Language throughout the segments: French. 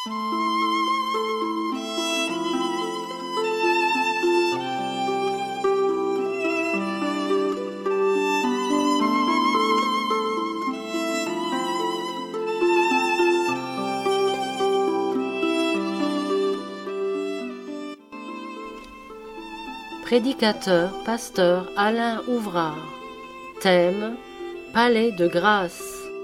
Prédicateur, pasteur Alain Ouvrard. Thème, Palais de grâce.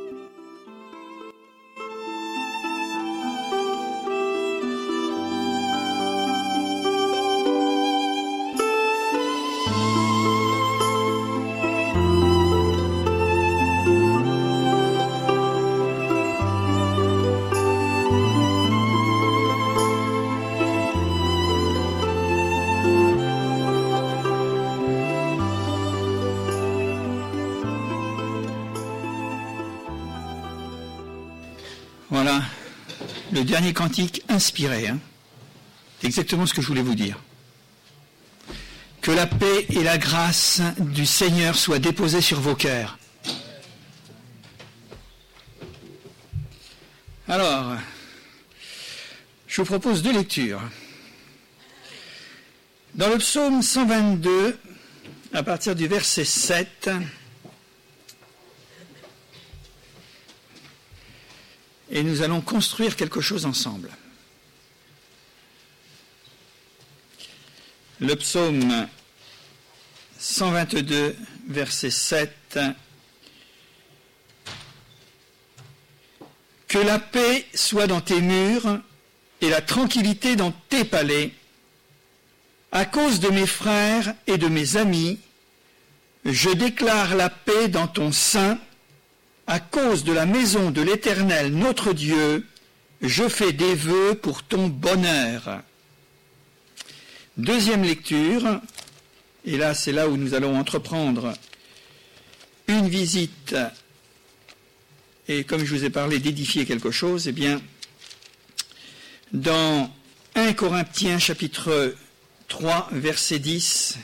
Voilà, le dernier cantique inspiré. C'est exactement ce que je voulais vous dire. Que la paix et la grâce du Seigneur soient déposées sur vos cœurs. Alors, je vous propose 2 lectures. Dans le psaume 122, à partir du verset 7, et nous allons construire quelque chose ensemble. Le psaume 122, verset 7. Que la paix soit dans tes murs et la tranquillité dans tes palais. À cause de mes frères et de mes amis, je déclare la paix dans ton sein. À cause de la maison de l'Éternel, notre Dieu, je fais des vœux pour ton bonheur. Deuxième lecture, et là c'est là où nous allons entreprendre une visite, et comme je vous ai parlé d'édifier quelque chose, eh bien, dans 1 Corinthiens chapitre 3, verset 10,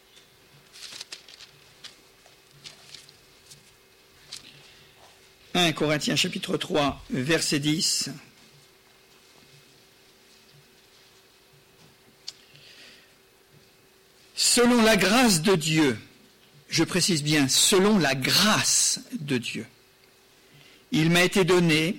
1 Corinthiens chapitre 3, verset 10. Selon la grâce de Dieu, je précise bien, selon la grâce de Dieu, qui m'a été donné,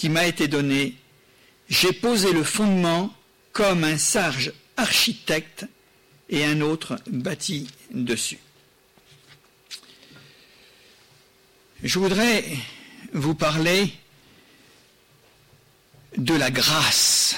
j'ai posé le fondement comme un sage architecte et un autre bâti dessus. Je voudrais vous parler de la grâce.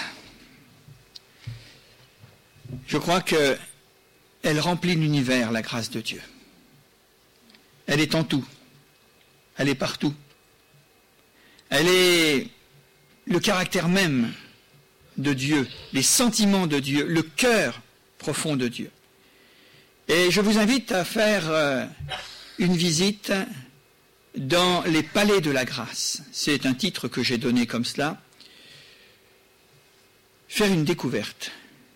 Je crois qu'elle remplit l'univers, la grâce de Dieu. Elle est en tout. Elle est partout. Elle est le caractère même de Dieu, les sentiments de Dieu, le cœur profond de Dieu. Et je vous invite à faire une visite dans les palais de la grâce. C'est un titre que j'ai donné comme cela. Faire une découverte.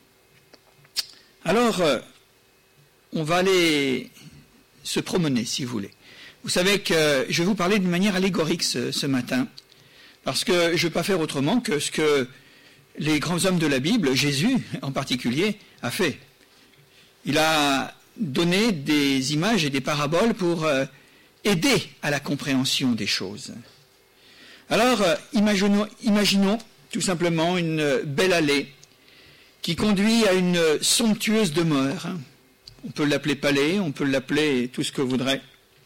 Alors, on va aller se promener, si vous voulez. Vous savez que je vais vous parler d'une manière allégorique ce matin, parce que je ne vais pas faire autrement que ce que les grands hommes de la Bible, Jésus en particulier, a fait. Il a donné des images et des paraboles pour aider à la compréhension des choses. Alors, imaginons tout simplement une belle allée qui conduit à une somptueuse demeure. On peut l'appeler palais, on peut l'appeler tout ce que vous voudrez.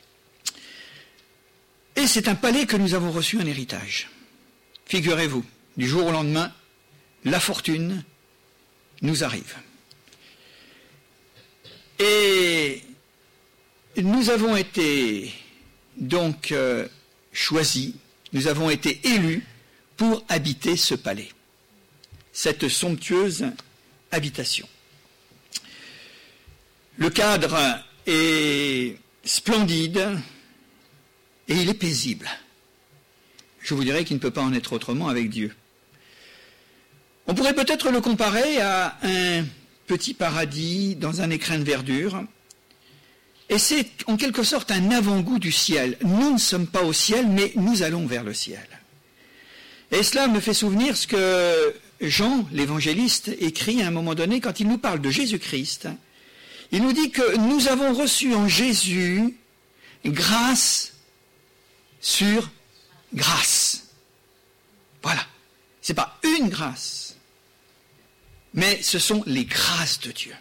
Et c'est un palais que nous avons reçu en héritage. Figurez-vous, du jour au lendemain, la fortune nous arrive. Et nous avons été donc choisis, nous avons été élus pour habiter ce palais, cette somptueuse habitation. Le cadre est splendide et il est paisible. Je vous dirais qu'il ne peut pas en être autrement avec Dieu. On pourrait peut-être le comparer à un petit paradis dans un écrin de verdure. Et c'est en quelque sorte un avant-goût du ciel. Nous ne sommes pas au ciel, mais nous allons vers le ciel. Et cela me fait souvenir ce que Jean, l'évangéliste, écrit à un moment donné quand il nous parle de Jésus-Christ. Il nous dit que nous avons reçu en Jésus grâce sur grâce. Voilà. Ce n'est pas une grâce, mais ce sont les grâces de Dieu.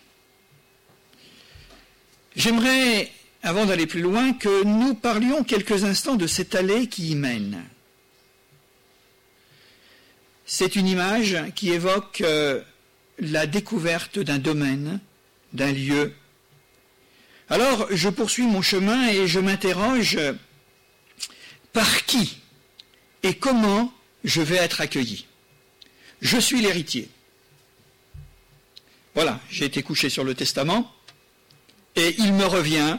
J'aimerais, avant d'aller plus loin, que nous parlions quelques instants de cette allée qui y mène. C'est une image qui évoque la découverte d'un domaine, d'un lieu. Alors, je poursuis mon chemin et je m'interroge par qui et comment je vais être accueilli. Je suis l'héritier. Voilà, j'ai été couché sur le testament et il me revient,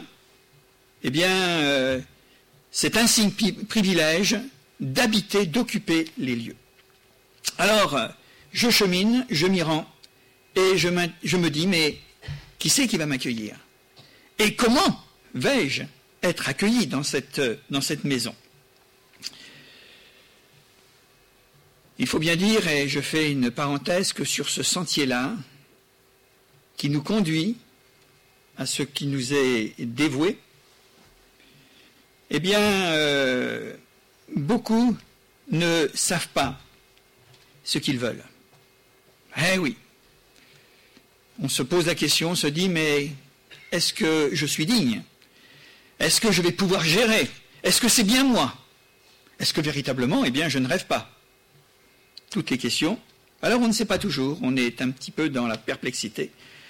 cet insigne privilège d'habiter, d'occuper les lieux. Alors, je chemine, je m'y rends, et je me dis, mais qui c'est qui va m'accueillir? Et comment vais-je être accueilli dans cette maison? Il faut bien dire, et je fais une parenthèse, que sur ce sentier-là, qui nous conduit à ce qui nous est dévoué, beaucoup ne savent pas ce qu'ils veulent. Eh oui. On se pose la question, on se dit, mais est-ce que je suis digne? Est-ce que je vais pouvoir gérer? Est-ce que c'est bien moi? Est-ce que véritablement, je ne rêve pas? Toutes les questions. Alors on ne sait pas toujours, on est un petit peu dans la perplexité.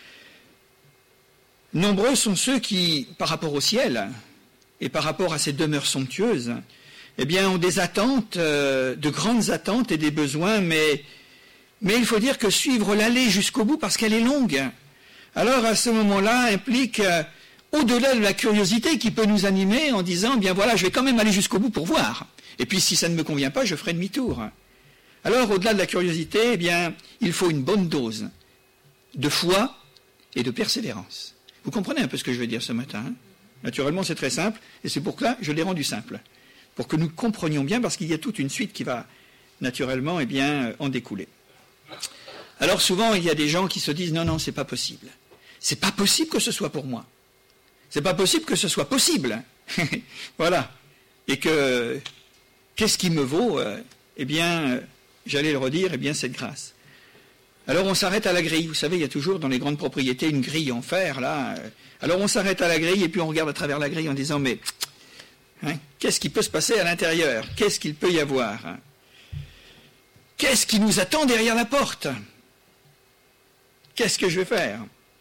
Nombreux sont ceux qui, par rapport au ciel, et par rapport à ces demeures somptueuses, ont des attentes, de grandes attentes et des besoins, mais il faut dire que suivre l'allée jusqu'au bout, parce qu'elle est longue, alors à ce moment-là implique, au-delà de la curiosité qui peut nous animer en disant, je vais quand même aller jusqu'au bout pour voir. Et puis si ça ne me convient pas, je ferai demi-tour. Alors au-delà de la curiosité, il faut une bonne dose de foi et de persévérance. Vous comprenez un peu ce que je veux dire ce matin, hein? Naturellement, c'est très simple, et c'est pour cela que je l'ai rendu simple. Pour que nous comprenions bien, parce qu'il y a toute une suite qui va naturellement en découler. Alors souvent, il y a des gens qui se disent, non, c'est pas possible. C'est pas possible que ce soit pour moi. C'est pas possible que ce soit possible. Voilà. Et que, qu'est-ce qui me vaut j'allais le redire, cette grâce. Alors on s'arrête à la grille. Vous savez, il y a toujours dans les grandes propriétés une grille en fer, là. Alors on s'arrête à la grille et puis on regarde à travers la grille en disant, mais qu'est-ce qui peut se passer à l'intérieur? Qu'est-ce qu'il peut y avoir? Qu'est-ce qui nous attend derrière la porte? Qu'est-ce que je vais faire?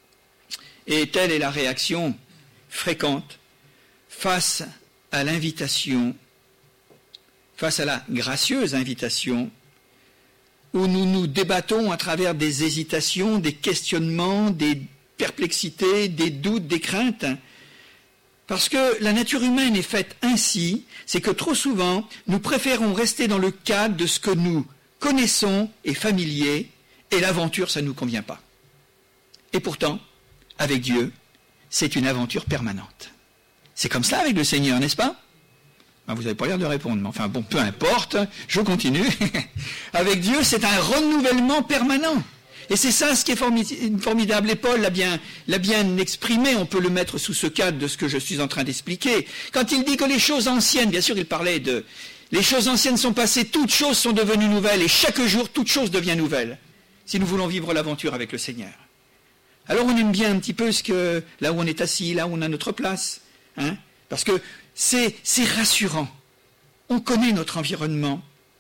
Et telle est la réaction fréquente face à l'invitation, face à la gracieuse invitation, où nous nous débattons à travers des hésitations, des questionnements, des perplexités, des doutes, des craintes. Parce que la nature humaine est faite ainsi, c'est que trop souvent, nous préférons rester dans le cadre de ce que nous connaissons et familier, et l'aventure, ça ne nous convient pas. Et pourtant, avec Dieu, c'est une aventure permanente. C'est comme ça avec le Seigneur, n'est-ce pas? Vous n'avez pas l'air de répondre, mais peu importe, je continue. Avec Dieu, c'est un renouvellement permanent. Et c'est ça ce qui est formidable. Et Paul l'a bien exprimé, on peut le mettre sous ce cadre de ce que je suis en train d'expliquer. Quand il dit que les choses anciennes, bien sûr il parlait de... Les choses anciennes sont passées, toutes choses sont devenues nouvelles, et chaque jour, toute chose devient nouvelle, si nous voulons vivre l'aventure avec le Seigneur. Alors on aime bien un petit peu là où on est assis, là où on a notre place, parce que c'est rassurant. On connaît notre environnement,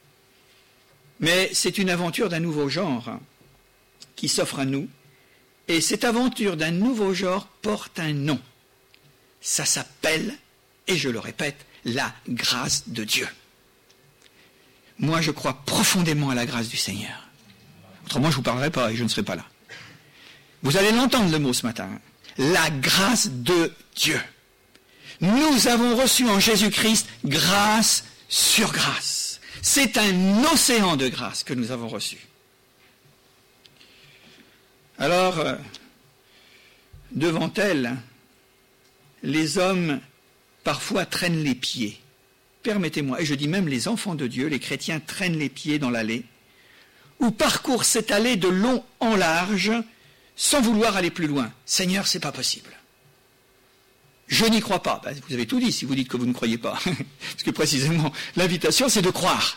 mais c'est une aventure d'un nouveau genre qui s'offre à nous, et cette aventure d'un nouveau genre porte un nom. Ça s'appelle, et je le répète, la grâce de Dieu. Moi, je crois profondément à la grâce du Seigneur. Autrement, je ne vous parlerai pas et je ne serai pas là. Vous allez l'entendre le mot ce matin. La grâce de Dieu. Nous avons reçu en Jésus-Christ grâce sur grâce. C'est un océan de grâce que nous avons reçu. Alors, devant elle, les hommes parfois traînent les pieds permettez-moi, et je dis même les enfants de Dieu, les chrétiens traînent les pieds dans l'allée, ou parcourent cette allée de long en large, sans vouloir aller plus loin. Seigneur, c'est pas possible. Je n'y crois pas. Ben, vous avez tout dit si vous dites que vous ne croyez pas. Parce que précisément, l'invitation, c'est de croire.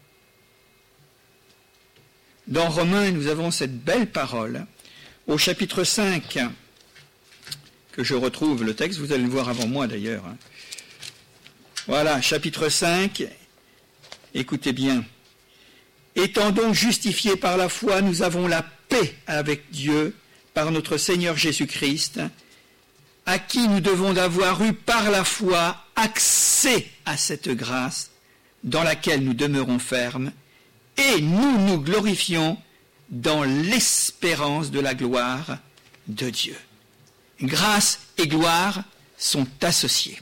Dans Romains, nous avons cette belle parole. Au chapitre 5, que je retrouve le texte, vous allez le voir avant moi d'ailleurs. Voilà, chapitre 5, écoutez bien. Étant donc justifiés par la foi, nous avons la paix avec Dieu par notre Seigneur Jésus-Christ, à qui nous devons d'avoir eu par la foi accès à cette grâce dans laquelle nous demeurons fermes, et nous nous glorifions dans l'espérance de la gloire de Dieu. Grâce et gloire sont associées.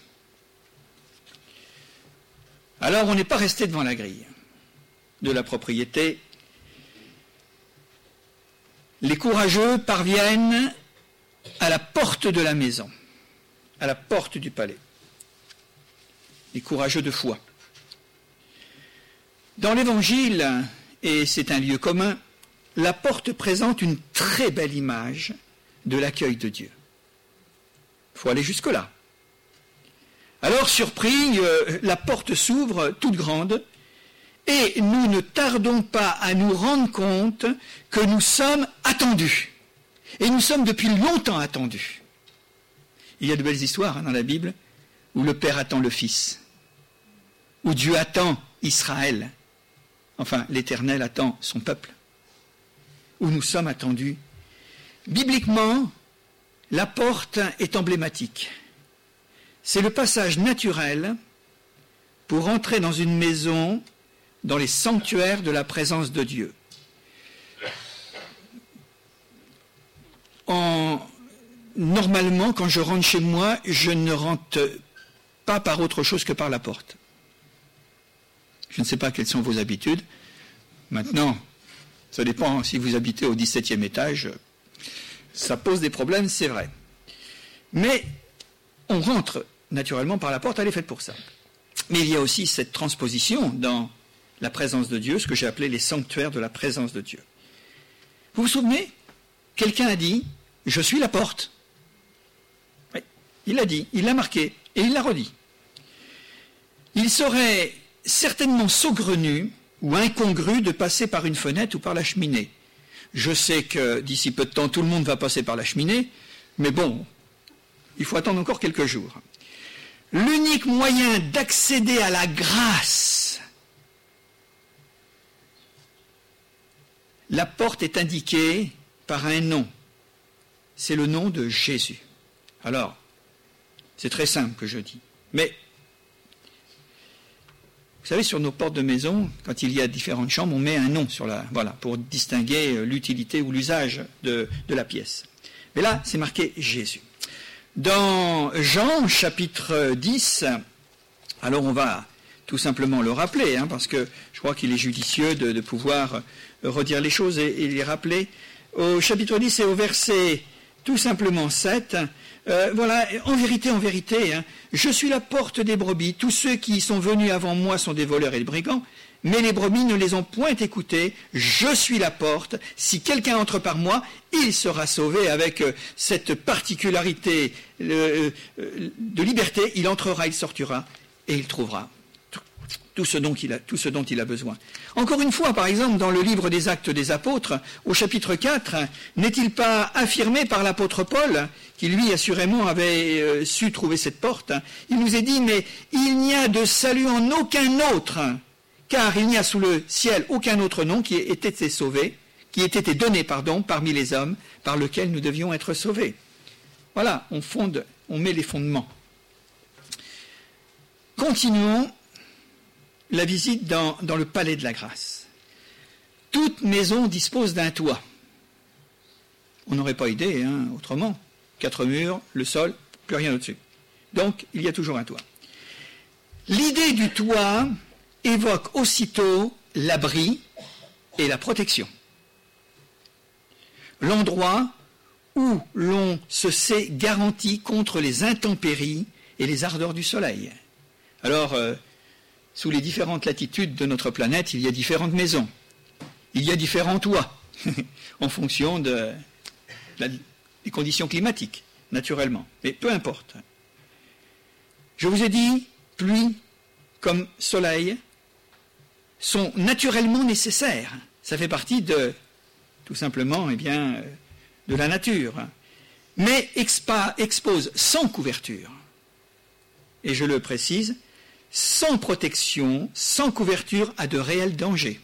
Alors on n'est pas resté devant la grille de la propriété. Les courageux parviennent à la porte de la maison, à la porte du palais. Les courageux de foi. Dans l'Évangile, et c'est un lieu commun, la porte présente une très belle image de l'accueil de Dieu. Il faut aller jusque-là. Alors, surpris, la porte s'ouvre toute grande, et nous ne tardons pas à nous rendre compte que nous sommes attendus. Et nous sommes depuis longtemps attendus. Il y a de belles histoires dans la Bible où le Père attend le Fils, où Dieu attend Israël, enfin l'Éternel attend son peuple, où nous sommes attendus. Bibliquement, la porte est emblématique. C'est le passage naturel pour entrer dans une maison, dans les sanctuaires de la présence de Dieu. Normalement, quand je rentre chez moi, je ne rentre pas par autre chose que par la porte. Je ne sais pas quelles sont vos habitudes. Maintenant, ça dépend si vous habitez au 17e étage. Ça pose des problèmes, c'est vrai. Mais on rentre naturellement par la porte, elle est faite pour ça. Mais il y a aussi cette transposition dans la présence de Dieu, ce que j'ai appelé les sanctuaires de la présence de Dieu. Vous vous souvenez ? Quelqu'un a dit « Je suis la porte ». Oui, il l'a dit, il l'a marqué, et il l'a redit. Il serait certainement saugrenu ou incongru de passer par une fenêtre ou par la cheminée. Je sais que d'ici peu de temps, tout le monde va passer par la cheminée, mais bon, il faut attendre encore quelques jours. L'unique moyen d'accéder à la grâce, la porte est indiquée par un nom. C'est le nom de Jésus. Alors, c'est très simple que je dis. Mais, vous savez, sur nos portes de maison, quand il y a différentes chambres, on met un nom sur voilà, pour distinguer l'utilité ou l'usage de la pièce. Mais là, c'est marqué Jésus. Dans Jean, chapitre 10, alors on va tout simplement le rappeler, parce que je crois qu'il est judicieux de pouvoir redire les choses et les rappeler. Au chapitre 10 et au verset tout simplement 7, voilà, en vérité, je suis la porte des brebis. Tous ceux qui sont venus avant moi sont des voleurs et des brigands, mais les brebis ne les ont point écoutés. Je suis la porte. Si quelqu'un entre par moi, il sera sauvé. Avec cette particularité de liberté, il entrera, il sortira et il trouvera tout ce dont il a besoin. Encore une fois, par exemple, dans le livre des Actes des Apôtres, au chapitre 4, n'est-il pas affirmé par l'apôtre Paul, qui lui assurément avait su trouver cette porte, il nous est dit, mais il n'y a de salut en aucun autre, car il n'y a sous le ciel aucun autre nom qui ait été donné, parmi les hommes, par lequel nous devions être sauvés. Voilà, on met les fondements. Continuons la visite dans le palais de la grâce. Toute maison dispose d'un toit. On n'aurait pas idée, autrement. 4 murs, le sol, plus rien au-dessus. Donc, il y a toujours un toit. L'idée du toit évoque aussitôt l'abri et la protection. L'endroit où l'on se sait garanti contre les intempéries et les ardeurs du soleil. Alors, sous les différentes latitudes de notre planète, il y a différentes maisons. Il y a différents toits, en fonction des conditions climatiques, naturellement. Mais peu importe. Je vous ai dit, pluie comme soleil sont naturellement nécessaires. Ça fait partie de, tout simplement, de la nature. Mais expose sans couverture. Et je le précise, sans protection, sans couverture à de réels dangers.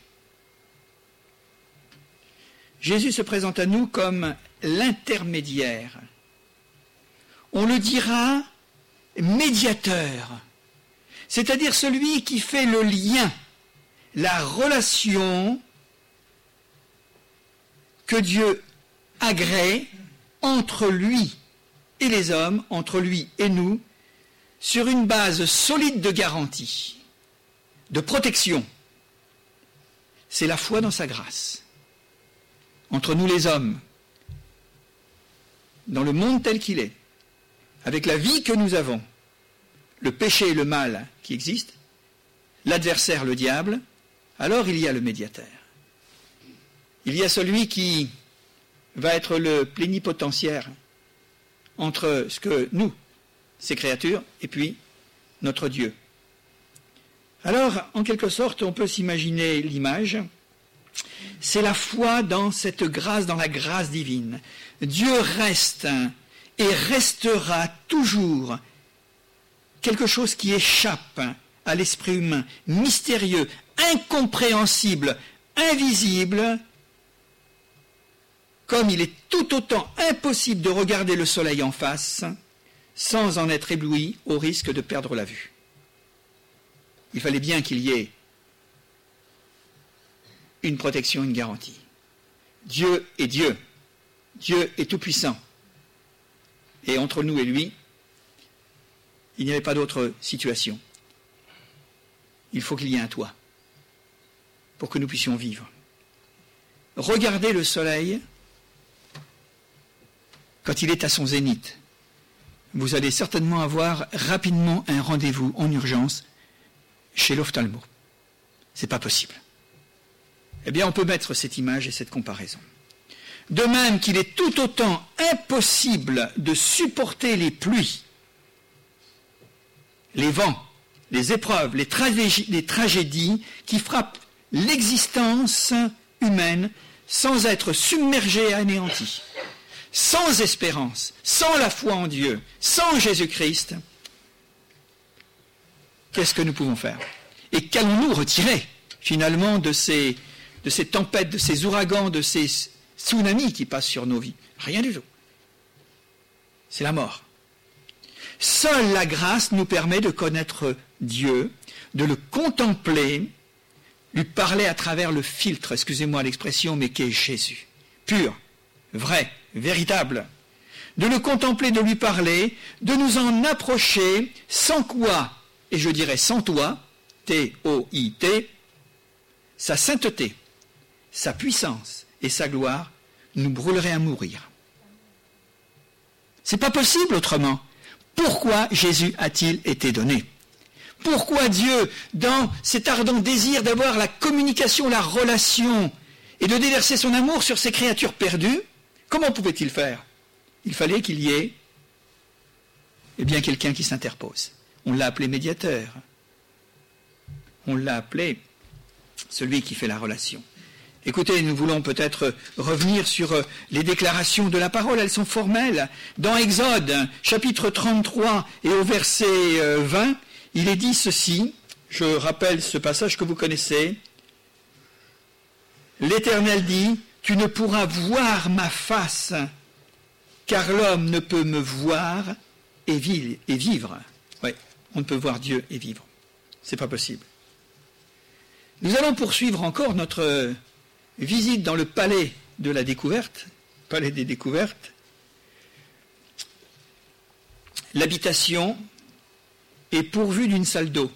Jésus se présente à nous comme l'intermédiaire. On le dira médiateur, c'est-à-dire celui qui fait le lien, la relation que Dieu agrée entre lui et les hommes, entre lui et nous, sur une base solide de garantie, de protection. C'est la foi dans sa grâce. Entre nous les hommes, dans le monde tel qu'il est, avec la vie que nous avons, le péché et le mal qui existent, l'adversaire, le diable, alors il y a le médiateur. Il y a celui qui va être le plénipotentiaire entre ce que nous, ces créatures, et puis notre Dieu. Alors, en quelque sorte, on peut s'imaginer l'image. C'est la foi dans cette grâce, dans la grâce divine. Dieu reste et restera toujours quelque chose qui échappe à l'esprit humain, mystérieux, incompréhensible, invisible, comme il est tout autant impossible de regarder le soleil en face sans en être ébloui au risque de perdre la vue. Il fallait bien qu'il y ait une protection, une garantie. Dieu est Dieu. Dieu est tout-puissant. Et entre nous et lui, il n'y avait pas d'autre situation. Il faut qu'il y ait un toit pour que nous puissions vivre. Regardez le soleil quand il est à son zénith. Vous allez certainement avoir rapidement un rendez-vous en urgence chez l'ophtalmo. C'est pas possible. Eh bien, on peut mettre cette image et cette comparaison. De même qu'il est tout autant impossible de supporter les pluies, les vents, les épreuves, les tragédies qui frappent l'existence humaine sans être submergée et anéantie, sans espérance, sans la foi en Dieu, sans Jésus-Christ, qu'est-ce que nous pouvons faire? Et qu'allons-nous retirer finalement de ces tempêtes, de ces ouragans, de ces tsunamis qui passent sur nos vies? Rien du tout. C'est la mort. Seule la grâce nous permet de connaître Dieu, de le contempler, lui parler à travers le filtre, excusez-moi l'expression, mais qu'est Jésus. Pur, vrai, véritable. De le contempler, de lui parler, de nous en approcher, sans quoi, et je dirais sans toi, T-O-I-T, sa sainteté, sa puissance et sa gloire nous brûleraient à mourir. C'est pas possible autrement. Pourquoi Jésus a-t-il été donné? Pourquoi Dieu, dans cet ardent désir d'avoir la communication, la relation, et de déverser son amour sur ces créatures perdues, comment pouvait-il faire? Il fallait qu'il y ait quelqu'un qui s'interpose. On l'a appelé médiateur. On l'a appelé celui qui fait la relation. Écoutez, nous voulons peut-être revenir sur les déclarations de la parole, elles sont formelles. Dans Exode, chapitre 33 et au verset 20, il est dit ceci, je rappelle ce passage que vous connaissez. L'Éternel dit, « Tu ne pourras voir ma face, car l'homme ne peut me voir et vivre. » Oui, on ne peut voir Dieu et vivre. C'est pas possible. Nous allons poursuivre encore notre visite dans le palais de la découverte, palais des découvertes. L'habitation est pourvue d'une salle d'eau.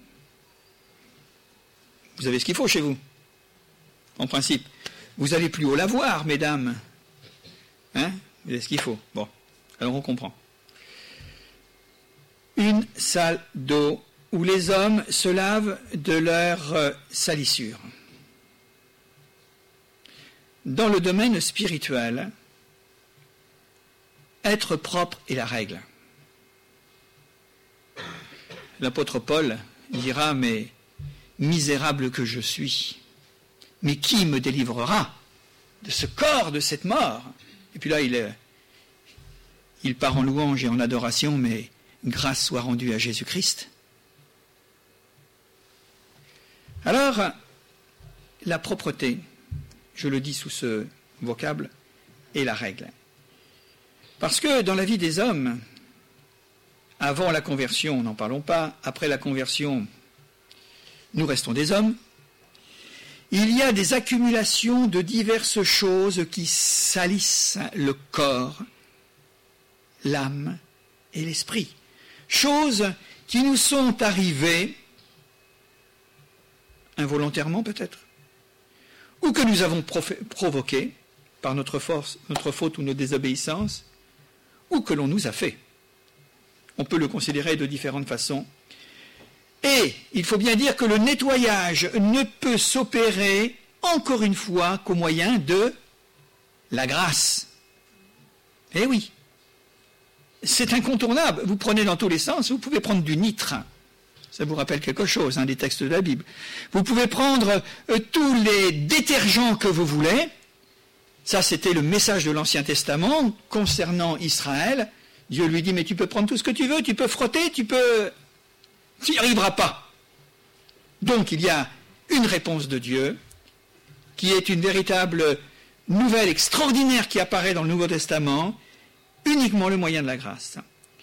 Vous avez ce qu'il faut chez vous, en principe. Vous n'allez plus au lavoir, mesdames. Hein? Vous avez ce qu'il faut. Bon, alors on comprend. Une salle d'eau où les hommes se lavent de leur salissure. Dans le domaine spirituel, être propre est la règle. L'apôtre Paul dira, mais misérable que je suis, mais qui me délivrera de ce corps, de cette mort? Et puis là, il part en louange et en adoration, mais grâce soit rendue à Jésus-Christ. Alors, la propreté, je le dis sous ce vocable, est la règle. Parce que dans la vie des hommes, avant la conversion, n'en parlons pas, après la conversion, nous restons des hommes, il y a des accumulations de diverses choses qui salissent le corps, l'âme et l'esprit. Choses qui nous sont arrivées, involontairement peut-être, ou que nous avons provoquées par notre force, notre faute ou notre désobéissance, ou que l'on nous a fait. On peut le considérer de différentes façons. Et il faut bien dire que le nettoyage ne peut s'opérer, encore une fois, qu'au moyen de la grâce. Eh oui, c'est incontournable. Vous prenez dans tous les sens, vous pouvez prendre du nitre. Ça vous rappelle quelque chose, des textes de la Bible. Vous pouvez prendre tous les détergents que vous voulez. Ça, c'était le message de l'Ancien Testament concernant Israël. Dieu lui dit, mais tu peux prendre tout ce que tu veux, tu peux frotter, tu n'y arriveras pas. Donc, il y a une réponse de Dieu qui est une véritable nouvelle extraordinaire qui apparaît dans le Nouveau Testament, uniquement le moyen de la grâce.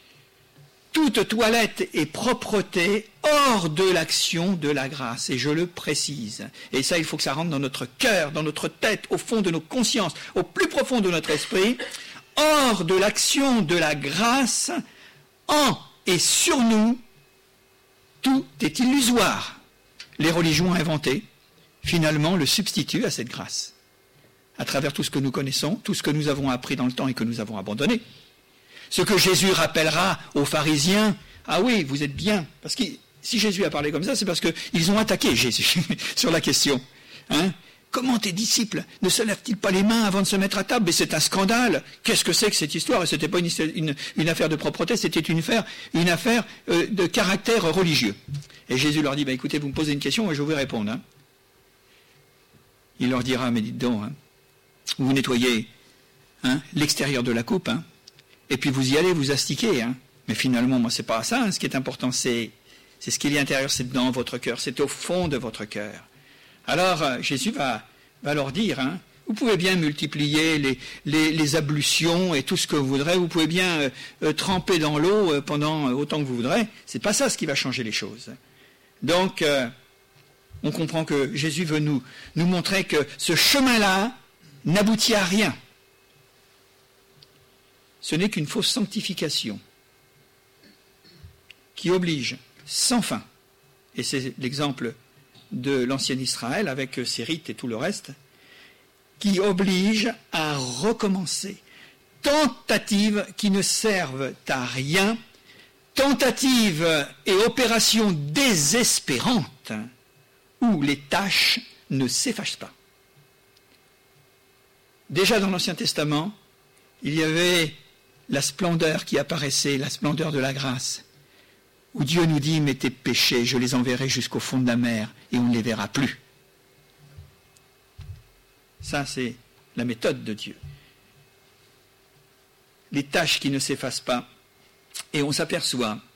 Toute toilette et propreté hors de l'action de la grâce, et je le précise. Et ça, il faut que ça rentre dans notre cœur, dans notre tête, au fond de nos consciences, au plus profond de notre esprit. Hors de l'action de la grâce, en et sur nous, tout est illusoire. Les religions inventées, finalement, le substituent à cette grâce. À travers tout ce que nous connaissons, tout ce que nous avons appris dans le temps et que nous avons abandonné. Ce que Jésus rappellera aux pharisiens, ah oui, vous êtes bien. Parce que si Jésus a parlé comme ça, c'est parce qu'ils ont attaqué Jésus sur la question. Comment tes disciples ne se lèvent-ils pas les mains avant de se mettre à table? Mais c'est un scandale. Qu'est-ce que c'est que cette histoire? Et ce n'était pas une affaire de propreté, c'était une affaire de caractère religieux. Et Jésus leur dit, écoutez, vous me posez une question et je vais vous répondre. Il leur dira, mais dites donc, vous nettoyez l'extérieur de la coupe, et puis vous y allez, vous astiquez. Mais finalement, moi, c'est pas ça. Ce qui est important, c'est ce qu'il y a à l'intérieur, c'est dans votre cœur, c'est au fond de votre cœur. Alors, Jésus va leur dire, vous pouvez bien multiplier les ablutions et tout ce que vous voudrez, vous pouvez bien tremper dans l'eau pendant autant que vous voudrez, c'est pas ça ce qui va changer les choses. Donc, on comprend que Jésus veut nous montrer que ce chemin-là n'aboutit à rien. Ce n'est qu'une fausse sanctification qui oblige sans fin, et c'est l'exemple de l'ancien Israël avec ses rites et tout le reste, qui oblige à recommencer. Tentatives qui ne servent à rien, tentatives et opérations désespérantes où les tâches ne s'effacent pas. Déjà dans l'Ancien Testament, il y avait la splendeur qui apparaissait, la splendeur de la grâce, où Dieu nous dit, mais tes péchés, je les enverrai jusqu'au fond de la mer, et on ne les verra plus. Ça, c'est la méthode de Dieu. Les tâches qui ne s'effacent pas, et on s'aperçoit